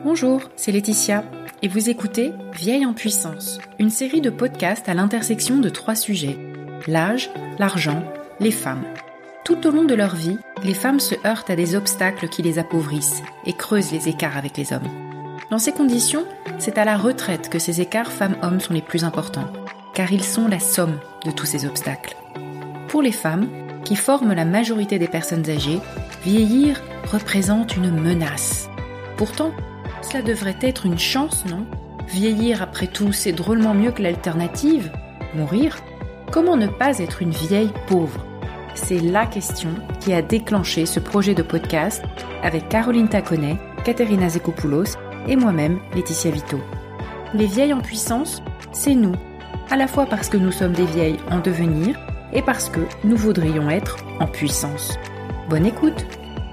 Bonjour, c'est Laetitia et vous écoutez Vieille en puissance, une série de podcasts à l'intersection de 3 sujets: l'âge, l'argent, les femmes. Tout au long de leur vie, les femmes se heurtent à des obstacles qui les appauvrissent et creusent les écarts avec les hommes. Dans ces conditions, c'est à la retraite que ces écarts femmes-hommes sont les plus importants, car ils sont la somme de tous ces obstacles. Pour les femmes, qui forment la majorité des personnes âgées, vieillir représente une menace. Pourtant, cela devrait être une chance, non ? Vieillir, après tout, c'est drôlement mieux que l'alternative, mourir. Comment ne pas être une vieille pauvre ? C'est la question qui a déclenché ce projet de podcast avec Caroline Taconnet, Katerina Zekopoulos et moi-même, Laetitia Vito. Les vieilles en puissance, c'est nous, à la fois parce que nous sommes des vieilles en devenir et parce que nous voudrions être en puissance. Bonne écoute!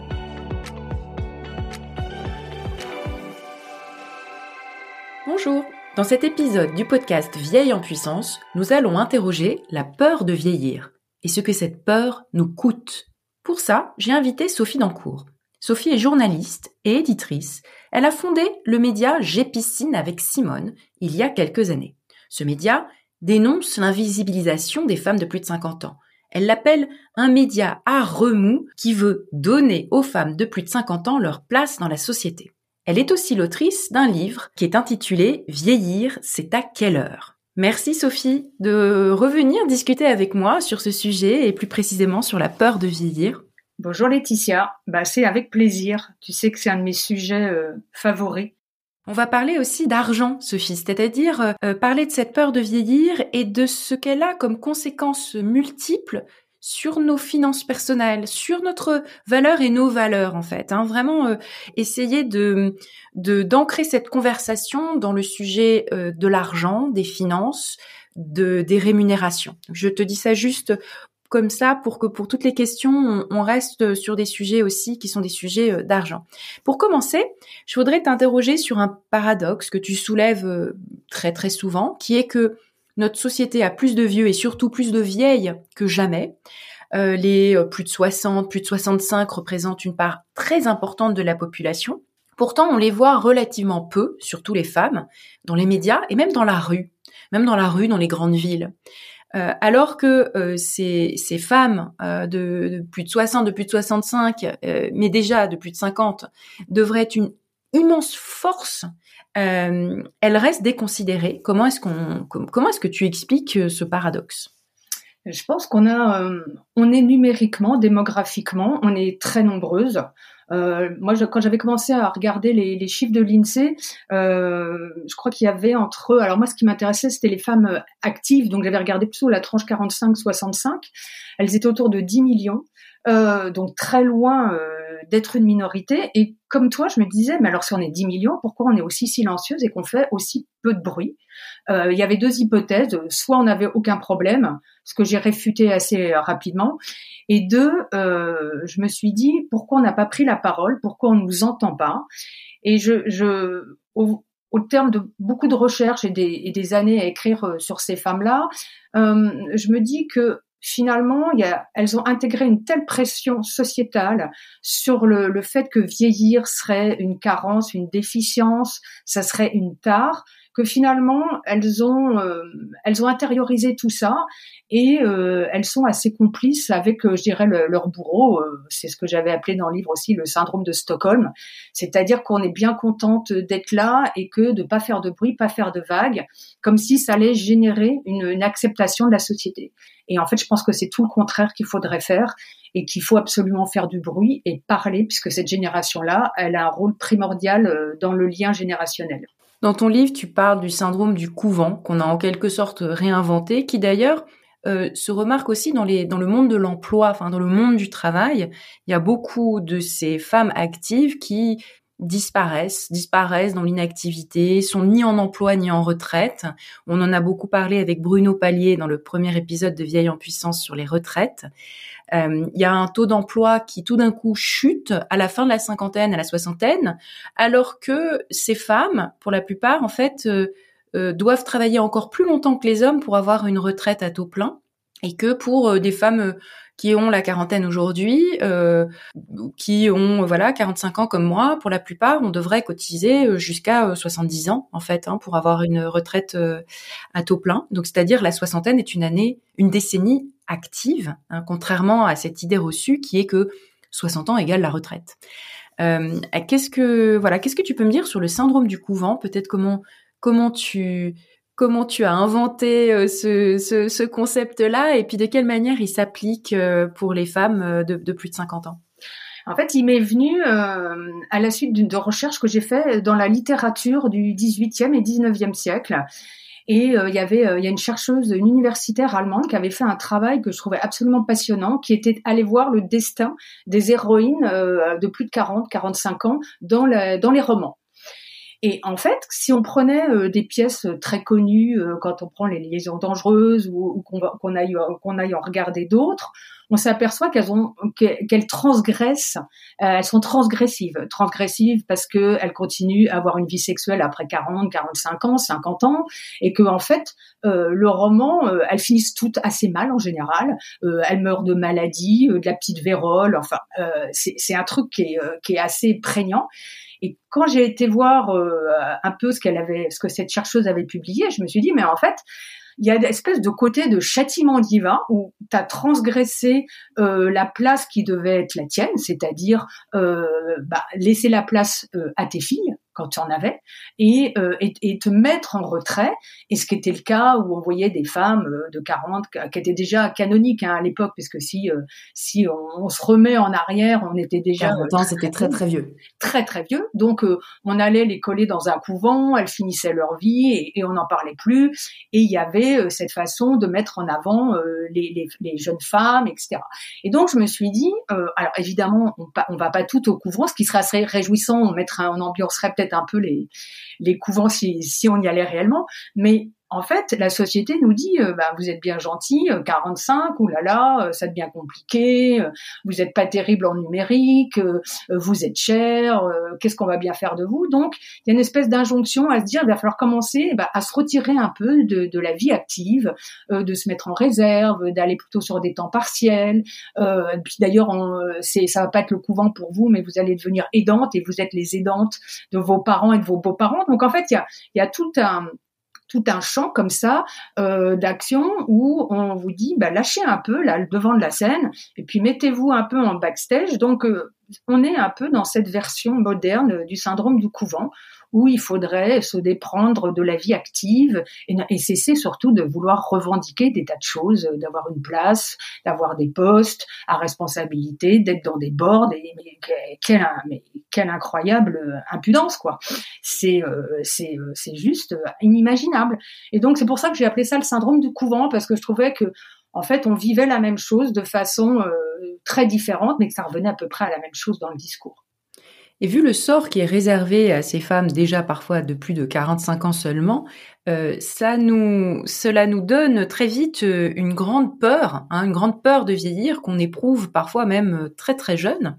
Bonjour! Dans cet épisode du podcast Vieille en puissance, nous allons interroger la peur de vieillir et ce que cette peur nous coûte. Pour ça, j'ai invité Sophie Dancourt. Sophie est journaliste et éditrice. Elle a fondé le média J'ai Piscine avec Simone il y a quelques années. Ce média dénonce l'invisibilisation des femmes de plus de 50 ans. Elle l'appelle un média à remous qui veut donner aux femmes de plus de 50 ans leur place dans la société. Elle est aussi l'autrice d'un livre qui est intitulé « Vieillir, c'est à quelle heure ?» Merci Sophie de revenir discuter avec moi sur ce sujet et plus précisément sur la peur de vieillir. Bonjour Laetitia, c'est avec plaisir. Tu sais que c'est un de mes sujets favoris. On va parler aussi d'argent, Sophie, c'est-à-dire parler de cette peur de vieillir et de ce qu'elle a comme conséquences multiples sur nos finances personnelles, sur notre valeur et nos valeurs en fait. Vraiment essayer d'ancrer cette conversation dans le sujet de l'argent, des finances, des rémunérations. Je te dis ça juste comme ça pour que pour toutes les questions, on reste sur des sujets aussi qui sont des sujets d'argent. Pour commencer, je voudrais t'interroger sur un paradoxe que tu soulèves très très souvent, qui est que notre société a plus de vieux et surtout plus de vieilles que jamais. Les plus de 60, plus de 65 représentent une part très importante de la population. Pourtant, on les voit relativement peu, surtout les femmes, dans les médias et même dans la rue, dans les grandes villes. Alors que ces femmes de plus de 60, de plus de 65, mais déjà de plus de 50, devraient être une immense force, elles restent déconsidérées. Comment est-ce que tu expliques ce paradoxe ? Je pense on est numériquement, démographiquement, on est très nombreuses. Moi, quand j'avais commencé à regarder les chiffres de l'INSEE, je crois qu'il y avait alors moi, ce qui m'intéressait, c'était les femmes actives, donc j'avais regardé plutôt la tranche 45-65. Elles étaient autour de 10 millions, donc très loin d'être une minorité. Et comme toi, je me disais, mais alors si on est 10 millions, pourquoi on est aussi silencieuse et qu'on fait aussi peu de bruit ? Il y avait 2 hypothèses. Soit on n'avait aucun problème, ce que j'ai réfuté assez rapidement. Et 2, je me suis dit, pourquoi on n'a pas pris la parole ? Pourquoi on ne nous entend pas ? Et au terme de beaucoup de recherches et des années à écrire sur ces femmes-là, je me dis que finalement, elles ont intégré une telle pression sociétale sur le fait que vieillir serait une carence, une déficience, ça serait une tare, que finalement, elles ont intériorisé tout ça et elles sont assez complices avec, je dirais, leur bourreau. C'est ce que j'avais appelé dans le livre aussi le syndrome de Stockholm. C'est-à-dire qu'on est bien contente d'être là et que de pas faire de bruit, pas faire de vagues, comme si ça allait générer une acceptation de la société. Et en fait, je pense que c'est tout le contraire qu'il faudrait faire et qu'il faut absolument faire du bruit et parler, puisque cette génération-là, elle a un rôle primordial dans le lien générationnel. Dans ton livre, tu parles du syndrome du couvent, qu'on a en quelque sorte réinventé, qui d'ailleurs se remarque aussi dans le monde de l'emploi, dans le monde du travail. Il y a beaucoup de ces femmes actives qui disparaissent dans l'inactivité, sont ni en emploi ni en retraite. On en a beaucoup parlé avec Bruno Palier dans le premier épisode de Vieille en puissance sur les retraites. Il y a un taux d'emploi qui tout d'un coup chute à la fin de la cinquantaine, à la soixantaine, alors que ces femmes, pour la plupart, en fait, doivent travailler encore plus longtemps que les hommes pour avoir une retraite à taux plein, et que pour des femmes qui ont la quarantaine aujourd'hui, qui ont 45 ans comme moi, pour la plupart, on devrait cotiser jusqu'à 70 ans en fait, pour avoir une retraite à taux plein. Donc c'est-à-dire la soixantaine est une décennie active, contrairement à cette idée reçue qui est que 60 ans égale la retraite. Qu'est-ce que tu peux me dire sur le syndrome du couvent? Peut-être comment tu as inventé ce concept-là, et puis de quelle manière il s'applique pour les femmes de plus de 50 ans? En fait, il m'est venu à la suite de recherches que j'ai fait dans la littérature du XVIIIe et XIXe siècle. Et il y a une chercheuse, une universitaire allemande qui avait fait un travail que je trouvais absolument passionnant, qui était allée voir le destin des héroïnes de plus de 45 ans dans les romans. Et en fait, si on prenait des pièces très connues, quand on prend les liaisons dangereuses ou qu'on aille en regarder d'autres, on s'aperçoit qu'elles transgressent, elles sont transgressives parce que elles continuent à avoir une vie sexuelle après 40, 45 ans, 50 ans, et que en fait, le roman, elles finissent toutes assez mal en général. Elles meurent de maladie, de la petite vérole. Enfin, c'est un truc qui est assez prégnant. Et quand j'ai été voir un peu ce que cette chercheuse avait publié, je me suis dit, mais en fait, il y a une espèce de côté de châtiment divin où tu as transgressé la place qui devait être la tienne, c'est-à-dire laisser la place à tes filles quand tu en avais, et te mettre en retrait, et ce qui était le cas où on voyait des femmes de 40 qui étaient déjà canoniques à l'époque, parce que si on se remet en arrière, on était déjà 40 ans, c'était très très vieux. Très très vieux. Donc on allait les coller dans un couvent, elles finissaient leur vie et on n'en parlait plus. Et il y avait cette façon de mettre en avant les jeunes femmes, etc. Et donc je me suis dit, alors évidemment on va pas tout au couvent, ce qui serait assez réjouissant, on ambiancerait peut-être un peu les couvents si on y allait réellement, mais en fait, la société nous dit, vous êtes bien gentil, 45, oulala, ça devient compliqué, vous êtes pas terrible en numérique, vous êtes cher, qu'est-ce qu'on va bien faire de vous? Donc, il y a une espèce d'injonction à se dire, il va falloir commencer à se retirer un peu de la vie active, de se mettre en réserve, d'aller plutôt sur des temps partiels. Puis d'ailleurs, ça va pas être le couvent pour vous, mais vous allez devenir aidante et vous êtes les aidantes de vos parents et de vos beaux-parents. Donc en fait, il y a tout un champ comme ça d'action où on vous dit lâchez un peu là le devant de la scène et puis mettez-vous un peu en backstage. Donc on est un peu dans cette version moderne du syndrome du couvent où il faudrait se déprendre de la vie active et cesser surtout de vouloir revendiquer des tas de choses, d'avoir une place, d'avoir des postes à responsabilité, d'être dans des boards. Quelle incroyable impudence, quoi. C'est juste inimaginable. Et donc c'est pour ça que j'ai appelé ça le syndrome du couvent, parce que je trouvais que en fait on vivait la même chose de façon très différente, mais que ça revenait à peu près à la même chose dans le discours. Et vu le sort qui est réservé à ces femmes déjà parfois de plus de 45 ans seulement, cela nous donne très vite une grande peur de vieillir qu'on éprouve parfois même très très jeune.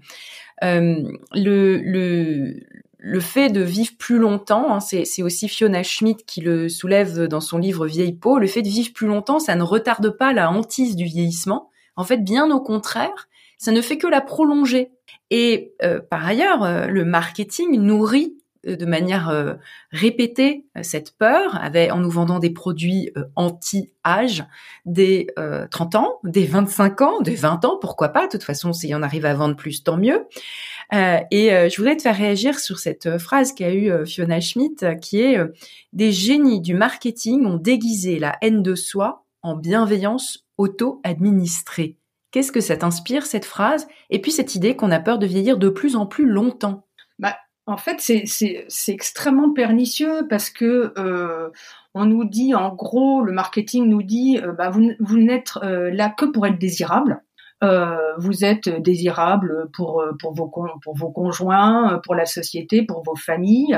Le fait de vivre plus longtemps, c'est aussi Fiona Schmidt qui le soulève dans son livre Vieille peau, le fait de vivre plus longtemps, ça ne retarde pas la hantise du vieillissement. En fait, bien au contraire, ça ne fait que la prolonger. Et par ailleurs, le marketing nourrit de manière répétée cette peur en nous vendant des produits anti-âge des 30 ans, des 25 ans, des 20 ans, pourquoi pas. De toute façon, si on arrive à vendre plus, tant mieux. Je voudrais te faire réagir sur cette phrase qu'a eue Fiona Schmidt, qui est des génies du marketing ont déguisé la haine de soi en bienveillance auto-administrée. Qu'est-ce que ça t'inspire, cette phrase? Et puis cette idée qu'on a peur de vieillir de plus en plus longtemps. En fait, c'est extrêmement pernicieux parce que on nous dit, en gros, le marketing nous dit, vous n'êtes là que pour être désirable. Vous êtes désirable pour vos conjoints, pour la société, pour vos familles.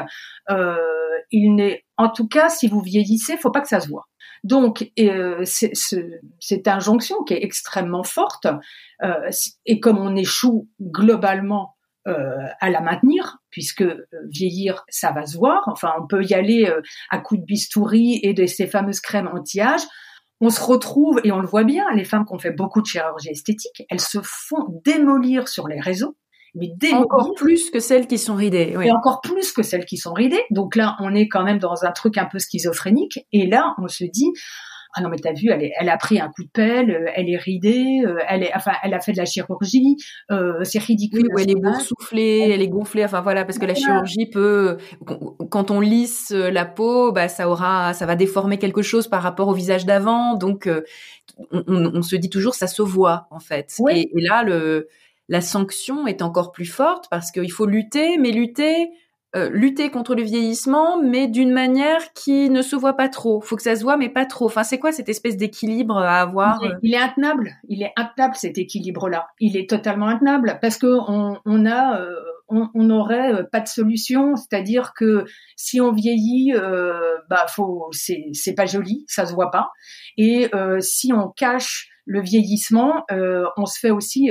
En tout cas, si vous vieillissez, faut pas que ça se voit. Donc, cette injonction qui est extrêmement forte, et comme on échoue globalement à la maintenir, puisque vieillir, ça va se voir. Enfin, on peut y aller à coups de bistouri et de ces fameuses crèmes anti-âge. on se retrouve, et on le voit bien, les femmes qui ont fait beaucoup de chirurgie esthétique, elles se font démolir sur les réseaux, mais démolir. Encore plus que celles qui sont ridées. Oui. Et encore plus que celles qui sont ridées. Donc là, on est quand même dans un truc un peu schizophrénique. Et là, on se dit, ah non mais t'as vu, elle a pris un coup de pelle, elle est ridée, elle a fait de la chirurgie, c'est ridicule. Oui, ou elle est boursouflée, elle est gonflée, enfin voilà, parce que la chirurgie peut, quand on lisse la peau, bah ça va déformer quelque chose par rapport au visage d'avant, donc on se dit toujours ça se voit en fait. Oui. Et là la sanction est encore plus forte parce qu'il faut lutter, mais lutter contre le vieillissement, mais d'une manière qui ne se voit pas trop. Faut que ça se voit, mais pas trop. Enfin, c'est quoi cette espèce d'équilibre à avoir? Il est intenable. Il est intenable cet équilibre-là. Il est totalement intenable parce que on n'aurait pas de solution. C'est-à-dire que si on vieillit, c'est pas joli, ça se voit pas. Et si on cache le vieillissement, on se fait aussi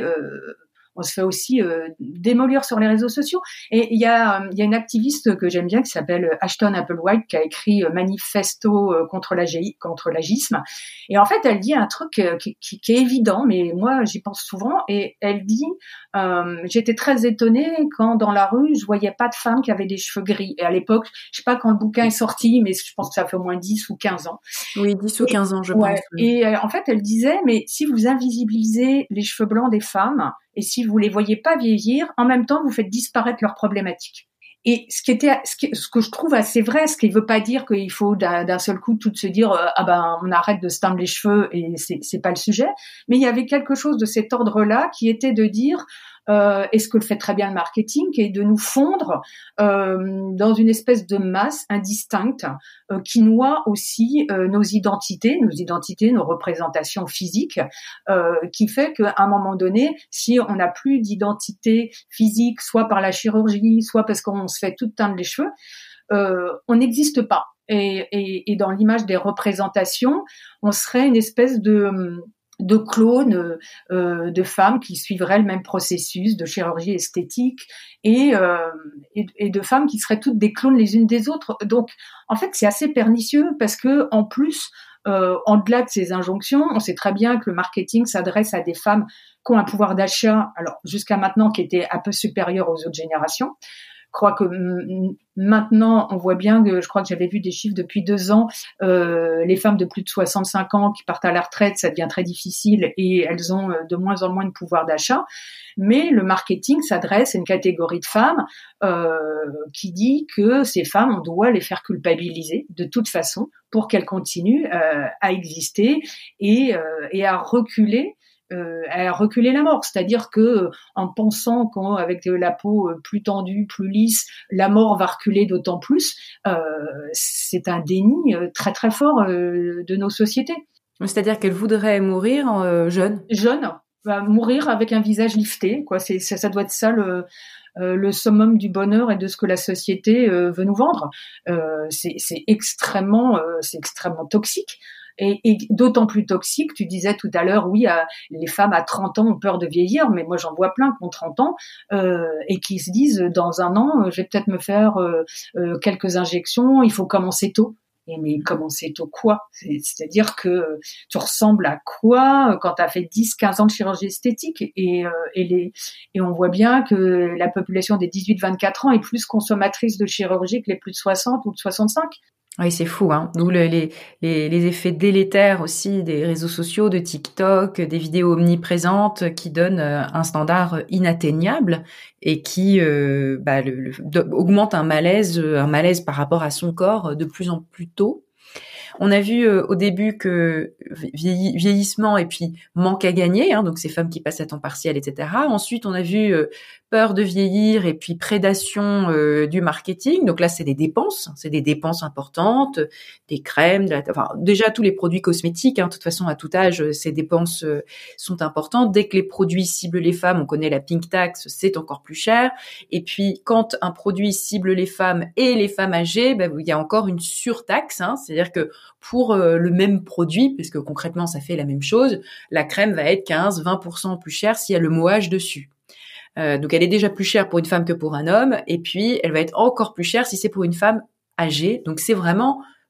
démolir sur les réseaux sociaux. Et il y a une activiste que j'aime bien qui s'appelle Ashton Applewhite qui a écrit Manifesto contre l'agisme. Et en fait, elle dit un truc qui est évident, mais moi j'y pense souvent. Et elle dit j'étais très étonnée quand dans la rue je voyais pas de femmes qui avaient des cheveux gris. Et à l'époque, je sais pas quand le bouquin est sorti, mais je pense que ça fait au moins 10 ou 15 ans. Oui, 10 ou 15 ans, je pense. Et en fait, elle disait, mais si vous invisibilisez les cheveux blancs des femmes, et si vous les voyez pas vieillir, en même temps, vous faites disparaître leurs problématiques. Et ce que je trouve assez vrai, ce qui veut pas dire qu'il faut d'un seul coup tout se dire on arrête de se teindre les cheveux et c'est pas le sujet, mais il y avait quelque chose de cet ordre-là qui était de dire et ce que le fait très bien le marketing, qui est de nous fondre dans une espèce de masse indistincte qui noie aussi nos identités, nos représentations physiques, qui fait qu'à un moment donné, si on n'a plus d'identité physique, soit par la chirurgie, soit parce qu'on se fait tout teindre les cheveux, on n'existe pas. Et dans l'image des représentations, on serait une espèce de clones de femmes qui suivraient le même processus de chirurgie esthétique et de femmes qui seraient toutes des clones les unes des autres. Donc, en fait, c'est assez pernicieux parce que, en plus, en-delà de ces injonctions, on sait très bien que le marketing s'adresse à des femmes qui ont un pouvoir d'achat, alors jusqu'à maintenant, qui était un peu supérieur aux autres générations. Je crois que maintenant, on voit bien que, je crois que j'avais vu des chiffres depuis 2 ans, les femmes de plus de 65 ans qui partent à la retraite, ça devient très difficile et elles ont de moins en moins de pouvoir d'achat. Mais le marketing s'adresse à une catégorie de femmes qui dit que ces femmes, on doit les faire culpabiliser de toute façon pour qu'elles continuent à exister et à reculer la mort, c'est-à-dire que en pensant qu'avec la peau plus tendue, plus lisse, la mort va reculer d'autant plus, c'est un déni très très fort de nos sociétés. C'est-à-dire qu'elle voudrait mourir jeune, mourir avec un visage lifté, quoi. Ça doit être ça le summum du bonheur et de ce que la société veut nous vendre. C'est extrêmement toxique. Et d'autant plus toxique, tu disais tout à l'heure, oui, les femmes à 30 ans ont peur de vieillir, mais moi j'en vois plein qui ont 30 ans et qui se disent, dans un an, je vais peut-être me faire quelques injections, il faut commencer tôt. Mais commencer tôt quoi? C'est-à-dire que tu ressembles à quoi quand tu as fait 10-15 ans de chirurgie esthétique et on voit bien que la population des 18-24 ans est plus consommatrice de chirurgie que les plus de 60 ou de 65. Oui, c'est fou, hein. D'où les effets délétères aussi des réseaux sociaux, de TikTok, des vidéos omniprésentes qui donnent un standard inatteignable et qui augmente un malaise par rapport à son corps de plus en plus tôt. On a vu au début que vieillissement et puis manque à gagner, hein, donc ces femmes qui passent à temps partiel, etc. Ensuite, on a vu peur de vieillir et puis prédation du marketing. Donc là, c'est des dépenses importantes, des crèmes, déjà tous les produits cosmétiques. Hein, de toute façon, à tout âge, ces dépenses sont importantes. Dès que les produits ciblent les femmes, on connaît la pink tax, c'est encore plus cher. Et puis, quand un produit cible les femmes et les femmes âgées, il y a encore une surtaxe. Hein, c'est-à-dire que pour le même produit, parce que concrètement ça fait la même chose, la crème va être 15-20% plus chère s'il y a le mot âge dessus. Donc elle est déjà plus chère pour une femme que pour un homme, et puis elle va être encore plus chère si c'est pour une femme âgée. Donc c'est vraiment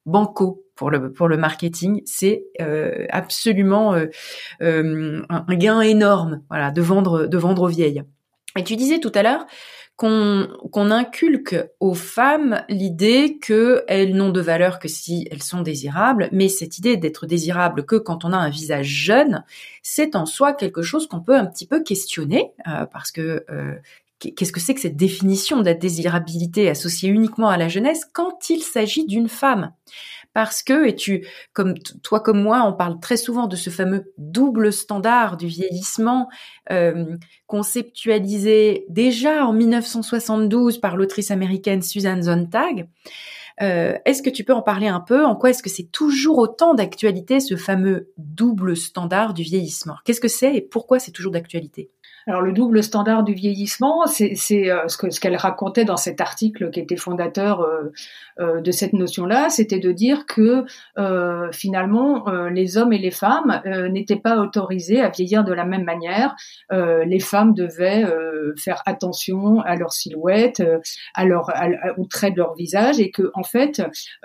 banco pour le marketing. C'est absolument un gain énorme, voilà, de vendre aux vieilles. Et tu disais tout à l'heure qu'on inculque aux femmes l'idée qu'elles n'ont de valeur que si elles sont désirables, mais cette idée d'être désirable que quand on a un visage jeune, c'est en soi quelque chose qu'on peut un petit peu questionner, parce que qu'est-ce que c'est que cette définition de la désirabilité associée uniquement à la jeunesse quand il s'agit d'une femme ? Parce que, toi comme moi, on parle très souvent de ce fameux double standard du vieillissement conceptualisé déjà en 1972 par l'autrice américaine Susan Sontag. Est-ce que tu peux en parler un peu ? En quoi est-ce que c'est toujours autant d'actualité, ce fameux double standard du vieillissement ? Qu'est-ce que c'est et pourquoi c'est toujours d'actualité ? Alors le double standard du vieillissement, c'est ce qu'elle racontait dans cet article qui était fondateur de cette notion-là, c'était de dire que finalement les hommes et les femmes n'étaient pas autorisés à vieillir de la même manière. Les femmes devaient faire attention à leur silhouette, au trait de leur visage, et que en fait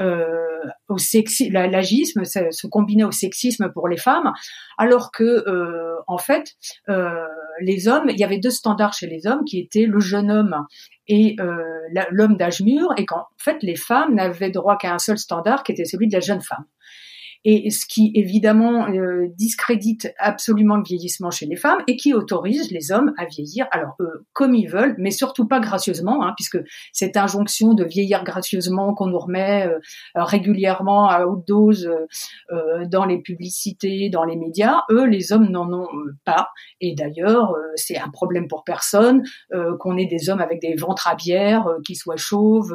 l'agisme se combinait au sexisme pour les femmes, alors que en fait les hommes, il y avait deux standards chez les hommes qui étaient le jeune homme et l'homme d'âge mûr, et qu'en fait les femmes n'avaient droit qu'à un seul standard qui était celui de la jeune femme. Et ce qui évidemment discrédite absolument le vieillissement chez les femmes et qui autorise les hommes à vieillir alors comme ils veulent, mais surtout pas gracieusement, puisque cette injonction de vieillir gracieusement qu'on nous remet régulièrement à haute dose dans les publicités, dans les médias, eux les hommes n'en ont pas. Et d'ailleurs c'est un problème pour personne qu'on ait des hommes avec des ventres à bière, qui soient chauves,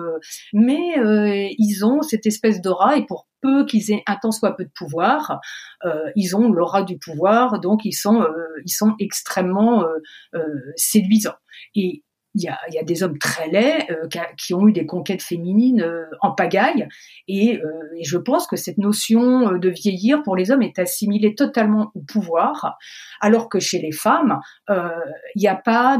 mais ils ont cette espèce d'aura, et pour peu qu'ils aient un tant soit peu de pouvoir, ils ont l'aura du pouvoir, donc ils sont extrêmement séduisants. Et il y a des hommes très laids qui ont eu des conquêtes féminines en pagaille, et je pense que cette notion de vieillir pour les hommes est assimilée totalement au pouvoir, alors que chez les femmes, il n'y a pas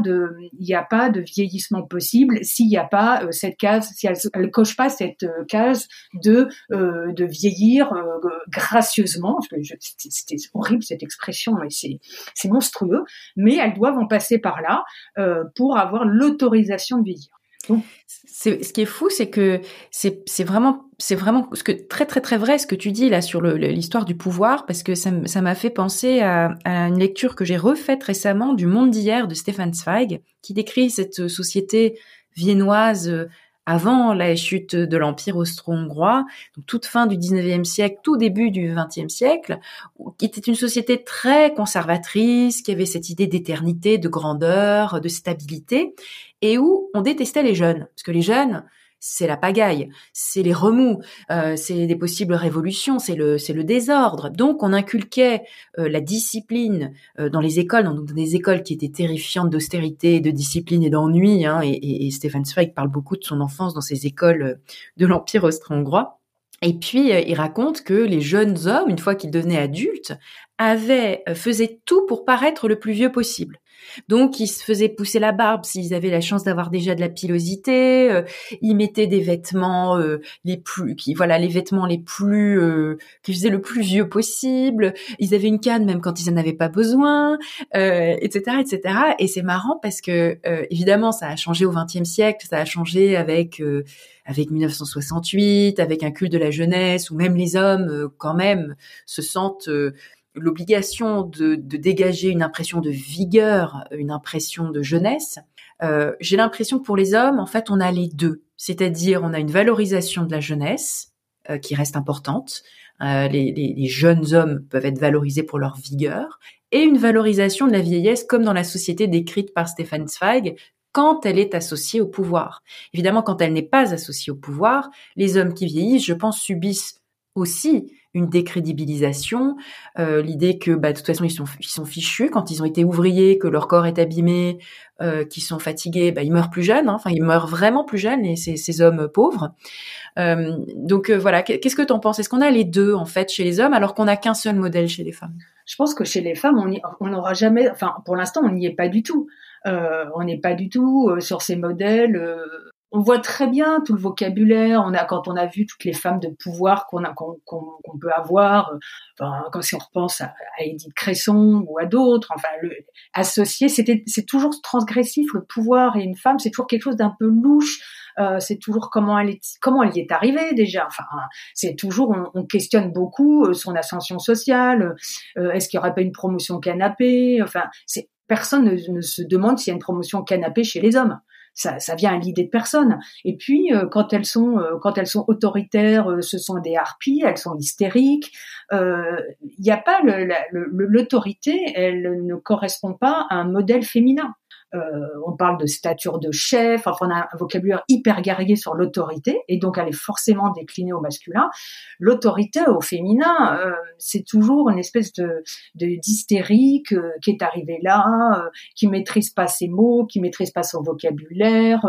de vieillissement possible s'il n'y a pas cette case, si elle coche pas cette case de vieillir gracieusement, parce que c'était horrible cette expression, et c'est monstrueux, mais elles doivent en passer par là pour avoir l'autorisation de vieillir. Donc, ce qui est fou, c'est que c'est vraiment ce que très très très vrai ce que tu dis là sur l'histoire du pouvoir, parce que ça m'a fait penser à une lecture que j'ai refaite récemment du Monde d'hier de Stefan Zweig, qui décrit cette société viennoise avant la chute de l'Empire austro-hongrois, donc toute fin du 19e siècle, tout début du 20e siècle, qui était une société très conservatrice, qui avait cette idée d'éternité, de grandeur, de stabilité, et où on détestait les jeunes, parce que les jeunes, c'est la pagaille, c'est les remous, c'est des possibles révolutions, c'est le désordre. Donc on inculquait la discipline dans les écoles, dans des écoles qui étaient terrifiantes d'austérité, de discipline et d'ennui, et Stefan Zweig parle beaucoup de son enfance dans ces écoles de l'Empire austro-hongrois. Et puis il raconte que les jeunes hommes, une fois qu'ils devenaient adultes, faisaient tout pour paraître le plus vieux possible. Donc, ils se faisaient pousser la barbe s'ils avaient la chance d'avoir déjà de la pilosité. Ils mettaient des vêtements les vêtements les plus qui faisaient le plus vieux possible. Ils avaient une canne même quand ils en avaient pas besoin, etc., etc. Et c'est marrant parce que évidemment, ça a changé au XXe siècle. Ça a changé avec 1968, avec un culte de la jeunesse, où même les hommes, quand même, se sentent l'obligation de dégager une impression de vigueur, une impression de jeunesse. J'ai l'impression que pour les hommes, en fait, on a les deux. C'est-à-dire, on a une valorisation de la jeunesse qui reste importante. Les jeunes hommes peuvent être valorisés pour leur vigueur, et une valorisation de la vieillesse, comme dans la société décrite par Stefan Zweig, quand elle est associée au pouvoir. Évidemment, quand elle n'est pas associée au pouvoir, les hommes qui vieillissent, je pense, subissent aussi une décrédibilisation, l'idée que de toute façon ils sont fichus quand ils ont été ouvriers, que leur corps est abîmé, qu'ils sont fatigués, ils meurent plus jeunes, ils meurent vraiment plus jeunes, et ces hommes pauvres. Donc voilà, qu'est-ce que t'en penses ? Est-ce qu'on a les deux en fait chez les hommes, alors qu'on n'a qu'un seul modèle chez les femmes ? Je pense que chez les femmes, on n'aura jamais, pour l'instant, on n'y est pas du tout. On n'est pas du tout sur ces modèles on voit très bien tout le vocabulaire. Quand on a vu toutes les femmes de pouvoir qu'on peut avoir, quand si on repense à Édith Cresson ou à d'autres, enfin, associé, c'est toujours transgressif, le pouvoir et une femme, c'est toujours quelque chose d'un peu louche. C'est toujours comment elle y est arrivée déjà. Enfin, c'est toujours, on questionne beaucoup son ascension sociale. Est-ce qu'il y aurait pas une promotion canapé? Enfin, personne ne se demande s'il y a une promotion canapé chez les hommes. Ça vient à l'idée de personne. Et puis quand elles sont autoritaires, ce sont des harpies, elles sont hystériques. Il n'y a pas l'autorité, elle ne correspond pas à un modèle féminin. On parle de stature de chef, enfin on a un vocabulaire hyper guerrier sur l'autorité, et donc elle est forcément déclinée au masculin. L'autorité au féminin, c'est toujours une espèce d'hystérique qui est arrivée là, qui maîtrise pas ses mots, qui maîtrise pas son vocabulaire,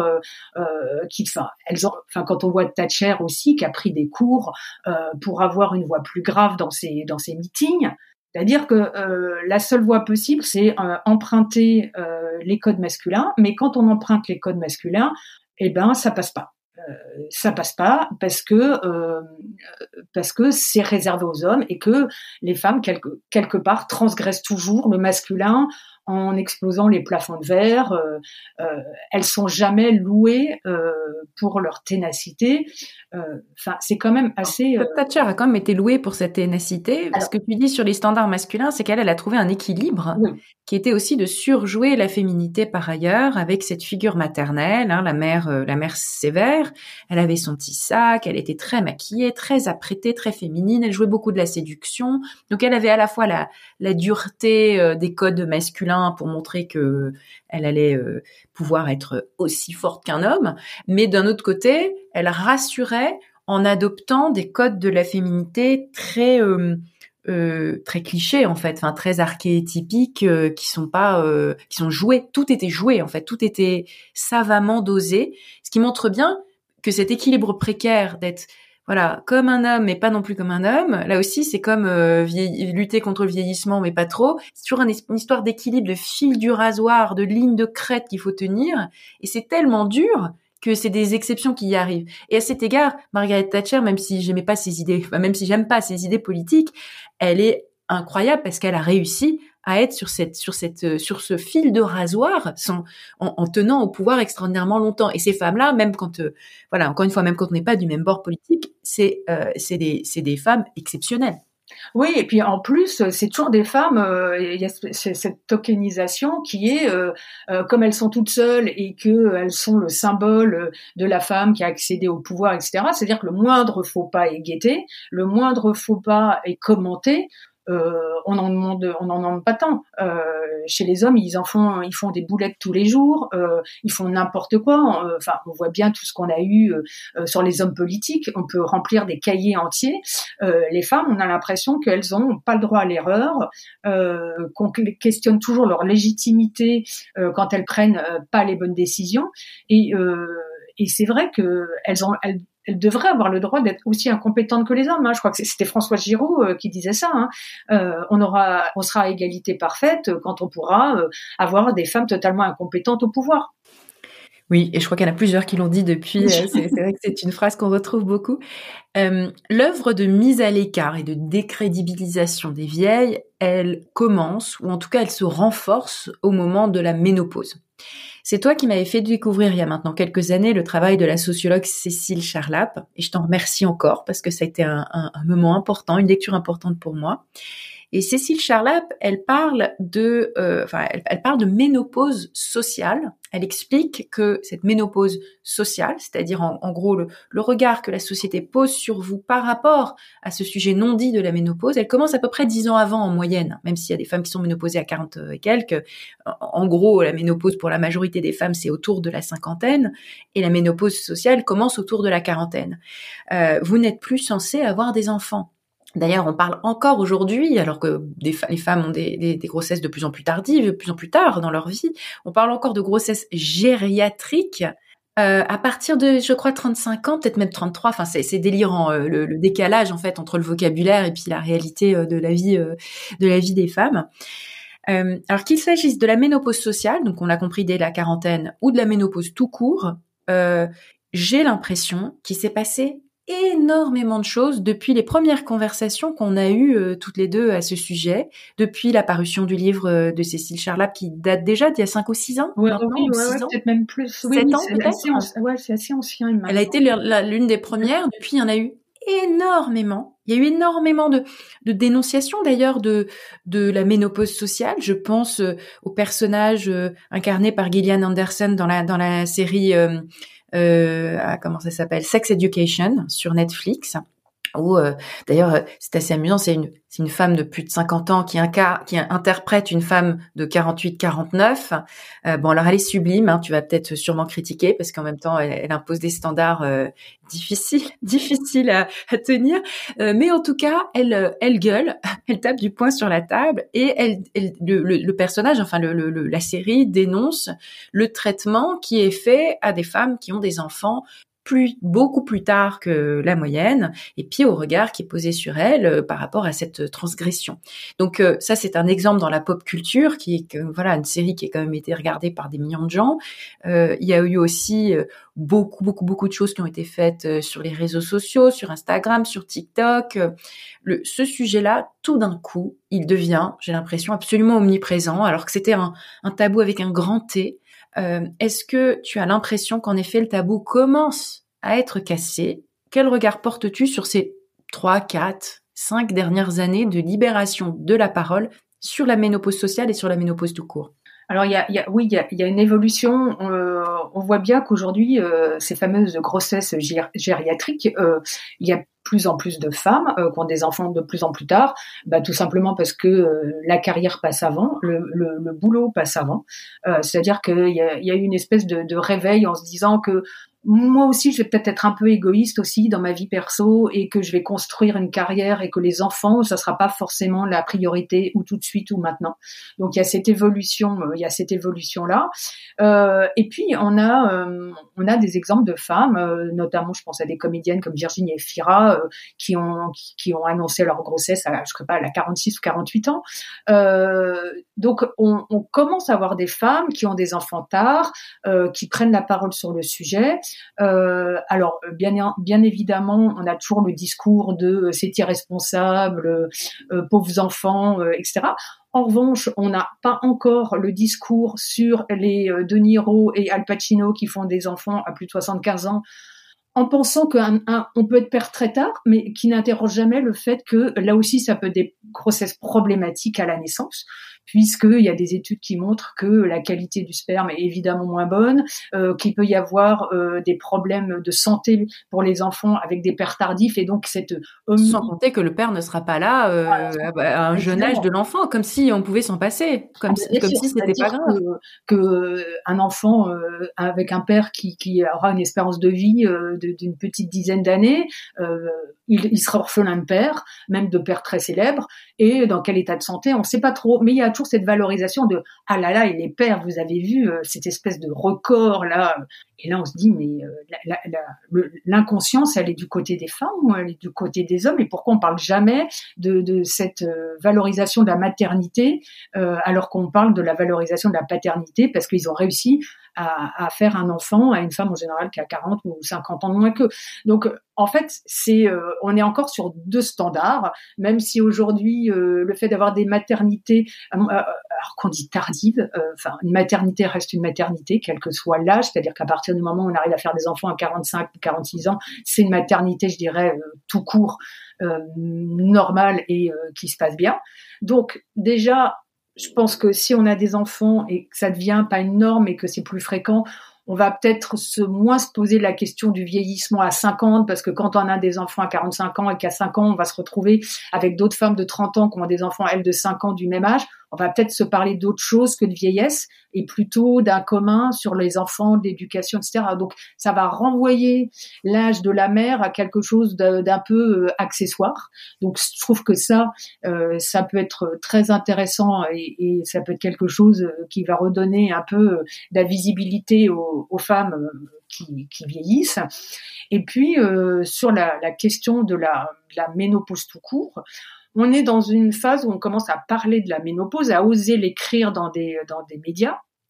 quand on voit Thatcher aussi qui a pris des cours pour avoir une voix plus grave dans ses meetings. C'est-à-dire que la seule voie possible, c'est emprunter les codes masculins, mais quand on emprunte les codes masculins, eh ben ça passe pas. Ça passe pas parce que c'est réservé aux hommes et que les femmes quelque part transgressent toujours le masculin en explosant les plafonds de verre. Elles sont jamais louées pour leur ténacité. Enfin, c'est quand même assez. Thatcher a quand même été louée pour cette ténacité. Ce que tu dis sur les standards masculins, c'est qu'elle a trouvé un équilibre qui était aussi de surjouer la féminité par ailleurs avec cette figure maternelle, la mère sévère. Elle avait son petit sac, elle était très maquillée, très apprêtée, très féminine. Elle jouait beaucoup de la séduction. Donc elle avait à la fois la dureté des codes masculins pour montrer que elle allait pouvoir être aussi forte qu'un homme, mais d'un autre côté, elle rassurait en adoptant des codes de la féminité très clichés en fait, enfin très archétypiques, qui sont joués. Tout était joué en fait, tout était savamment dosé, ce qui montre bien que cet équilibre précaire d'être comme un homme, mais pas non plus comme un homme. Là aussi, c'est comme lutter contre le vieillissement, mais pas trop. C'est toujours une histoire d'équilibre, de fil du rasoir, de ligne de crête qu'il faut tenir. Et c'est tellement dur que c'est des exceptions qui y arrivent. Et à cet égard, Margaret Thatcher, même si j'aime pas ses idées politiques, elle est incroyable parce qu'elle a réussi à être sur ce fil de rasoir en tenant au pouvoir extraordinairement longtemps. Et ces femmes-là, même quand encore une fois, même quand on n'est pas du même bord politique, c'est des femmes exceptionnelles. Oui, et puis en plus, c'est toujours des femmes, il y a cette tokenisation qui est, comme elles sont toutes seules et qu'elles sont le symbole de la femme qui a accédé au pouvoir, etc., c'est-à-dire que le moindre faux pas est guetté, le moindre faux pas est commenté. On n'en demande pas tant. Chez les hommes, ils font des boulettes tous les jours, ils font n'importe quoi. On voit bien tout ce qu'on a eu sur les hommes politiques. On peut remplir des cahiers entiers. Les femmes, on a l'impression qu'elles ont pas le droit à l'erreur, qu'on questionne toujours leur légitimité quand elles prennent pas les bonnes décisions. Et c'est vrai que elles devraient avoir le droit d'être aussi incompétentes que les hommes. Je crois que c'était Françoise Giroud qui disait ça. On sera à égalité parfaite quand on pourra avoir des femmes totalement incompétentes au pouvoir. Oui, et je crois qu'il y en a plusieurs qui l'ont dit depuis. C'est vrai que c'est une phrase qu'on retrouve beaucoup. L'œuvre de mise à l'écart et de décrédibilisation des vieilles, elle commence, ou en tout cas elle se renforce au moment de la ménopause. C'est toi qui m'avais fait découvrir il y a maintenant quelques années le travail de la sociologue Cécile Charlap, et je t'en remercie encore parce que ça a été un moment important, une lecture importante pour moi. Et Cécile Charlap, elle parle de ménopause sociale. Elle explique que cette ménopause sociale, c'est-à-dire en gros le regard que la société pose sur vous par rapport à ce sujet non dit de la ménopause, elle commence à peu près 10 ans avant en moyenne, même s'il y a des femmes qui sont ménopausées à 40 et quelques. En gros, la ménopause pour la majorité des femmes, c'est autour de la cinquantaine, et la ménopause sociale commence autour de la quarantaine. Vous n'êtes plus censé avoir des enfants. D'ailleurs, on parle encore aujourd'hui, alors que les femmes ont des grossesses de plus en plus tardives, de plus en plus tard dans leur vie, on parle encore de grossesses gériatriques à partir de, je crois, 35 ans, peut-être même 33. Enfin, c'est délirant le décalage en fait entre le vocabulaire et puis la réalité de la vie des femmes. Alors qu'il s'agisse de la ménopause sociale, donc on l'a compris dès la quarantaine, ou de la ménopause tout court, j'ai l'impression qu'il s'est passé énormément de choses depuis les premières conversations qu'on a eues toutes les deux à ce sujet, depuis la parution du livre de Cécile Charlap qui date déjà d'il y a 5 ou 6 ans Ouais, maintenant, oui, ou ouais, 6 ans, peut-être même plus. 7 ans peut-être. C'est assez ancien maintenant. Elle a été l'une des premières, depuis il y en a eu énormément. Il y a eu énormément de dénonciations d'ailleurs de la ménopause sociale. Je pense au personnage incarné par Gillian Anderson dans la série comment ça s'appelle, Sex Education sur Netflix. Où d'ailleurs c'est assez amusant, c'est une femme de plus de 50 ans qui interprète une femme de 48-49. Bon, alors elle est sublime, hein, tu vas peut-être sûrement critiquer parce qu'en même temps elle impose des standards difficiles à tenir, mais en tout cas elle gueule, elle tape du poing sur la table et le personnage, enfin la série dénonce le traitement qui est fait à des femmes qui ont des enfants beaucoup plus tard que la moyenne, et puis au regard qui est posé sur elle par rapport à cette transgression. Donc ça, c'est un exemple dans la pop culture qui est voilà une série qui a quand même été regardée par des millions de gens. Il y a eu aussi beaucoup de choses qui ont été faites sur les réseaux sociaux, sur Instagram, sur TikTok. Ce sujet-là, tout d'un coup, il devient, j'ai l'impression, absolument omniprésent, alors que c'était un tabou avec un grand T. Est-ce que tu as l'impression qu'en effet le tabou commence à être cassé? Quel regard portes-tu sur ces 3, 4, 5 dernières années de libération de la parole sur la ménopause sociale et sur la ménopause tout court? Alors il y a une évolution. On voit bien qu'aujourd'hui ces fameuses grossesses gériatriques, il y a plus en plus de femmes qui ont des enfants de plus en plus tard, tout simplement parce que la carrière passe avant, le boulot passe avant. C'est-à-dire qu'il y a eu une espèce de réveil en se disant que moi aussi, je vais peut-être être un peu égoïste aussi dans ma vie perso et que je vais construire une carrière et que les enfants, ça sera pas forcément la priorité ou tout de suite ou maintenant. Donc il y a cette évolution-là. Et puis on a des exemples de femmes, notamment je pense à des comédiennes comme Virginie Efira qui ont annoncé leur grossesse à, je sais pas, à 46 ou 48 ans. Donc on commence à avoir des femmes qui ont des enfants tard, qui prennent la parole sur le sujet. Alors bien évidemment, on a toujours le discours de c'est irresponsable, pauvres enfants, etc. En revanche, on n'a pas encore le discours sur les De Niro et Al Pacino qui font des enfants à plus de 75 ans en pensant qu'on peut être père très tard, mais qui n'interroge jamais le fait que là aussi, ça peut être des grossesses problématiques à la naissance, puisqu'il y a des études qui montrent que la qualité du sperme est évidemment moins bonne, qu'il peut y avoir des problèmes de santé pour les enfants avec des pères tardifs, et donc sans compter que le père ne sera pas là à un jeune âge de l'enfant, comme si on pouvait s'en passer, comme si c'était pas grave. Que un enfant avec un père qui aura une espérance de vie d'une petite dizaine d'années, il sera orphelin de père, même de père très célèbre, et dans quel état de santé, on ne sait pas trop. Mais il y a toujours cette valorisation de « Ah là là, et les pères, vous avez vu cette espèce de record là ». Et là, on se dit, mais l'inconscience, elle est du côté des femmes ou elle est du côté des hommes? Et pourquoi on parle jamais de cette valorisation de la maternité alors qu'on parle de la valorisation de la paternité, parce qu'ils ont réussi à faire un enfant à une femme en général qui a 40 ou 50 ans de moins qu'eux. Donc, en fait, on est encore sur deux standards, même si aujourd'hui, le fait d'avoir des maternités, alors qu'on dit tardive, une maternité reste une maternité, quel que soit l'âge, c'est-à-dire qu'à partir du moment où on arrive à faire des enfants à 45 ou 46 ans, c'est une maternité, je dirais, tout court, normale et qui se passe bien. Donc, déjà, je pense que si on a des enfants et que ça devient pas une norme et que c'est plus fréquent, on va peut-être moins se poser la question du vieillissement à 50, parce que quand on a des enfants à 45 ans et qu'à 5 ans, on va se retrouver avec d'autres femmes de 30 ans qui ont des enfants, elles, de 5 ans du même âge. On va peut-être se parler d'autre chose que de vieillesse et plutôt d'un commun sur les enfants, d'éducation, etc. Donc, ça va renvoyer l'âge de la mère à quelque chose d'un peu accessoire. Donc, je trouve que ça peut être très intéressant et ça peut être quelque chose qui va redonner un peu de la visibilité aux femmes qui vieillissent. Et puis, sur la question de la ménopause tout court, on est dans une phase où on commence à parler de la ménopause, à oser l'écrire dans des médias.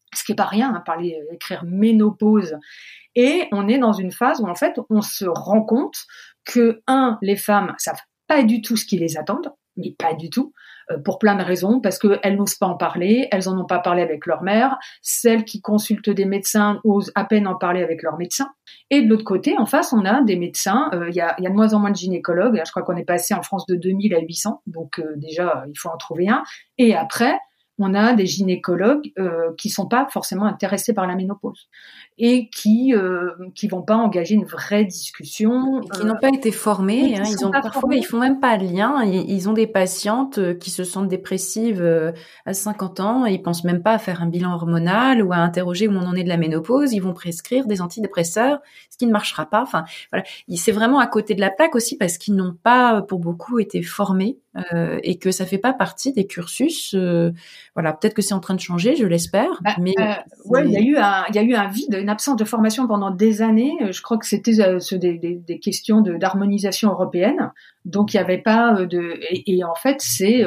ce qui est pas rien, hein, écrire ménopause. Et on est dans une phase où en fait on se rend compte que les femmes savent pas du tout ce qui les attend, mais pas du tout, pour plein de raisons, parce qu'elles n'osent pas en parler, elles en ont pas parlé avec leur mère, celles qui consultent des médecins osent à peine en parler avec leur médecin. Et de l'autre côté, en face, on a des médecins, il y a de moins en moins de gynécologues, je crois qu'on est passé en France de 2000 à 800, donc déjà, il faut en trouver un. Et après, on a des gynécologues qui sont pas forcément intéressés par la ménopause et qui vont pas engager une vraie discussion. Et qui n'ont pas été formés. Hein, ils font même pas de lien. Ils ont des patientes qui se sentent dépressives à 50 ans. Et ils pensent même pas à faire un bilan hormonal ou à interroger où on en est de la ménopause. Ils vont prescrire des antidépresseurs, ce qui ne marchera pas. Enfin, voilà. C'est vraiment à côté de la plaque aussi parce qu'ils n'ont pas, pour beaucoup, été formés. Et que ça fait pas partie des cursus. Voilà, peut-être que c'est en train de changer, je l'espère. Mais ouais, il y a eu un vide, une absence de formation pendant des années. Je crois que c'était des questions d'harmonisation européenne. Donc il y avait pas et en fait c'est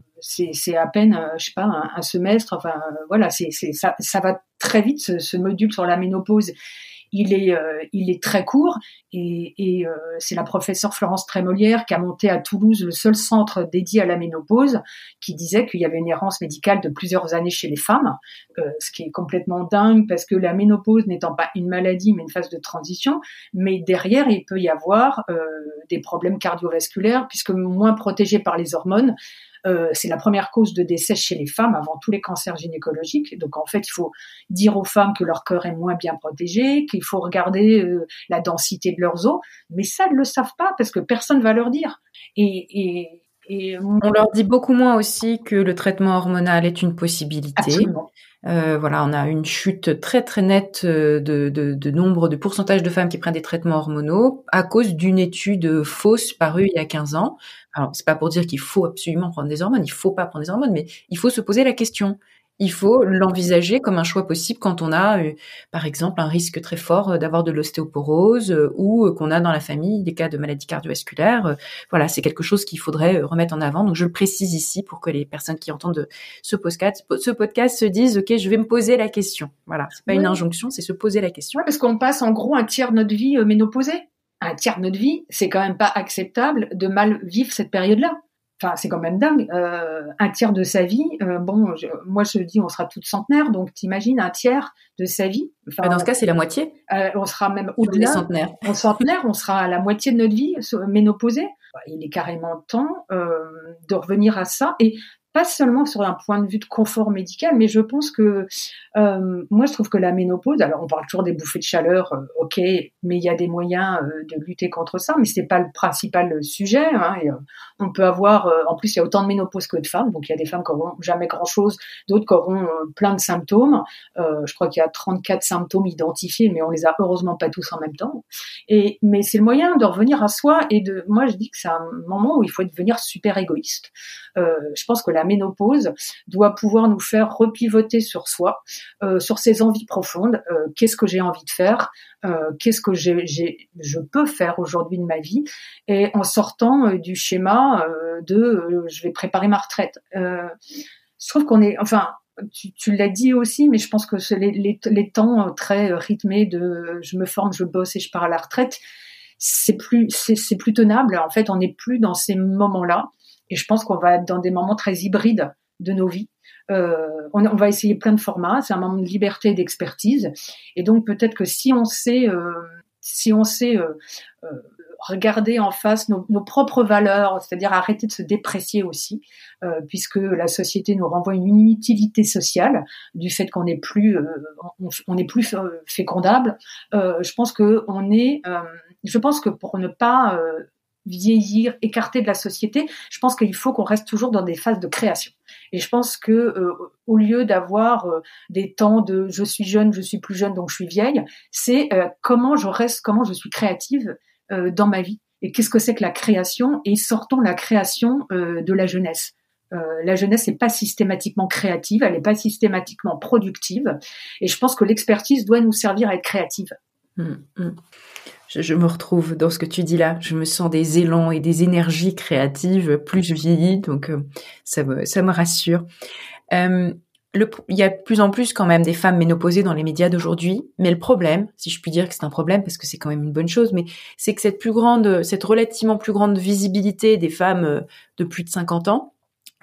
à peine je sais pas un semestre. Enfin voilà, ça va très vite ce module sur la ménopause. Il est très court et c'est la professeure Florence Trémolière qui a monté à Toulouse le seul centre dédié à la ménopause, qui disait qu'il y avait une errance médicale de plusieurs années chez les femmes, ce qui est complètement dingue parce que la ménopause n'étant pas une maladie mais une phase de transition, mais derrière il peut y avoir des problèmes cardiovasculaires puisque moins protégés par les hormones. C'est la première cause de décès chez les femmes avant tous les cancers gynécologiques. Donc en fait, il faut dire aux femmes que leur cœur est moins bien protégé, qu'il faut regarder la densité de leurs os, mais ça, elles le savent pas parce que personne va leur dire. Et on leur dit beaucoup moins aussi que le traitement hormonal est une possibilité. Absolument. Voilà, on a une chute très très nette de nombre de pourcentage de femmes qui prennent des traitements hormonaux à cause d'une étude fausse parue il y a 15 ans. Alors, c'est pas pour dire qu'il faut absolument prendre des hormones, il faut pas prendre des hormones, mais il faut se poser la question. Il faut l'envisager comme un choix possible quand on a, par exemple, un risque très fort d'avoir de l'ostéoporose ou qu'on a dans la famille des cas de maladies cardiovasculaires. Voilà, c'est quelque chose qu'il faudrait remettre en avant. Donc, je le précise ici pour que les personnes qui entendent ce podcast se disent, OK, je vais me poser la question. Voilà, c'est pas une injonction, c'est se poser la question. Ouais, parce qu'on passe en gros un tiers de notre vie ménopausée. Un tiers de notre vie, c'est quand même pas acceptable de mal vivre cette période-là. Enfin, c'est quand même dingue. Un tiers de sa vie, moi je dis on sera toutes centenaires, donc t'imagines un tiers de sa vie. Enfin, dans ce cas, c'est la moitié. On sera même au-delà. Centenaires. En centenaire, on sera à la moitié de notre vie ménopausée. Il est carrément temps de revenir à ça et pas seulement sur un point de vue de confort médical, mais je pense que moi je trouve que la ménopause, alors on parle toujours des bouffées de chaleur, ok, mais il y a des moyens de lutter contre ça, mais c'est pas le principal sujet. Hein, et, on peut avoir, en plus il y a autant de ménopause que de femmes, donc il y a des femmes qui n'auront jamais grand-chose, d'autres qui auront plein de symptômes. Je crois qu'il y a 34 symptômes identifiés, mais on les a heureusement pas tous en même temps. Mais c'est le moyen de revenir à soi et moi je dis que c'est un moment où il faut devenir super égoïste. Je pense que la ménopause doit pouvoir nous faire repivoter sur soi, sur ses envies profondes. Qu'est-ce que j'ai envie de faire, qu'est-ce que je peux faire aujourd'hui de ma vie, et en sortant du schéma je vais préparer ma retraite. Je trouve qu'on est, enfin, tu l'as dit aussi, mais je pense que les temps très rythmés de je me forme, je bosse et je pars à la retraite, c'est plus tenable. En fait, on n'est plus dans ces moments-là. Et je pense qu'on va être dans des moments très hybrides de nos vies. On va essayer plein de formats. C'est un moment de liberté et d'expertise. Et donc peut-être que si on sait regarder en face nos propres valeurs, c'est-à-dire arrêter de se déprécier aussi, puisque la société nous renvoie une inutilité sociale du fait qu'on n'est plus fécondable. Je pense que pour ne pas vieillir, écarté de la société, je pense qu'il faut qu'on reste toujours dans des phases de création. Et je pense que au lieu d'avoir des temps de je suis jeune, je suis plus jeune, donc je suis vieille, c'est comment je suis créative dans ma vie. Et qu'est-ce que c'est que la création? Et sortons la création de la jeunesse. La jeunesse n'est pas systématiquement créative, elle n'est pas systématiquement productive. Et je pense que l'expertise doit nous servir à être créative. Je me retrouve dans ce que tu dis là. Je me sens des élans et des énergies créatives plus je vieillis, donc ça me rassure. Il y a de plus en plus quand même des femmes ménopausées dans les médias d'aujourd'hui, mais le problème, si je puis dire que c'est un problème parce que c'est quand même une bonne chose, mais c'est que cette relativement plus grande visibilité des femmes de plus de 50 ans,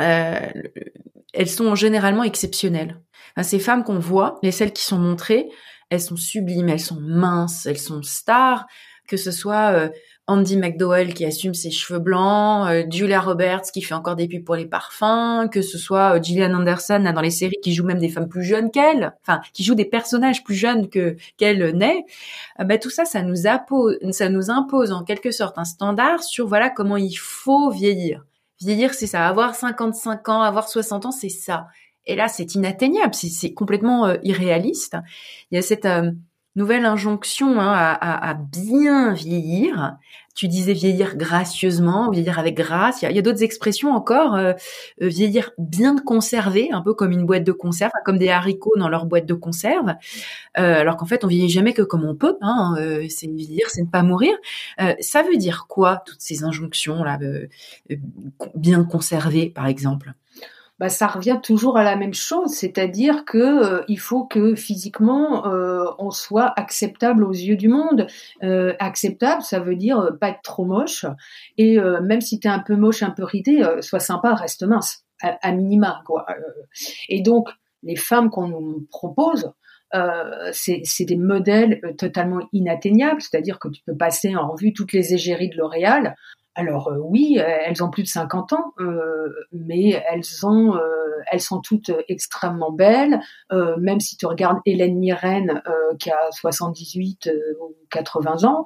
elles sont généralement exceptionnelles. Enfin, ces femmes qu'on voit, celles qui sont montrées, elles sont sublimes, elles sont minces, elles sont stars, que ce soit Andie MacDowell qui assume ses cheveux blancs, Julia Roberts qui fait encore des pubs pour les parfums, que ce soit Gillian Anderson là, dans les séries qui joue même des femmes plus jeunes qu'elle, enfin qui joue des personnages plus jeunes qu'elle n'est. Tout ça, ça nous impose en quelque sorte un standard sur voilà comment il faut vieillir. Vieillir, c'est ça. Avoir 55 ans, avoir 60 ans, c'est ça. Et là, c'est inatteignable, c'est complètement irréaliste. Il y a cette nouvelle injonction à bien vieillir. Tu disais vieillir gracieusement, vieillir avec grâce. Il y a d'autres expressions encore. Vieillir bien conservé, un peu comme une boîte de conserve, comme des haricots dans leur boîte de conserve. Alors qu'en fait, on vieillit jamais que comme on peut. C'est vieillir, c'est ne pas mourir. Ça veut dire quoi, toutes ces injonctions là, bien conservé, par exemple? Ça revient toujours à la même chose, c'est-à-dire que il faut que physiquement on soit acceptable aux yeux du monde. Acceptable, ça veut dire pas être trop moche, et même si t'es un peu moche, un peu ridé, sois sympa, reste mince, à minima, quoi. Et donc les femmes qu'on nous propose, c'est des modèles totalement inatteignables, c'est-à-dire que tu peux passer en revue toutes les égéries de L'Oréal. Alors oui, elles ont plus de 50 ans, mais elles sont toutes extrêmement belles. Même si tu regardes Hélène Mirren, qui a 78 ou 80 ans,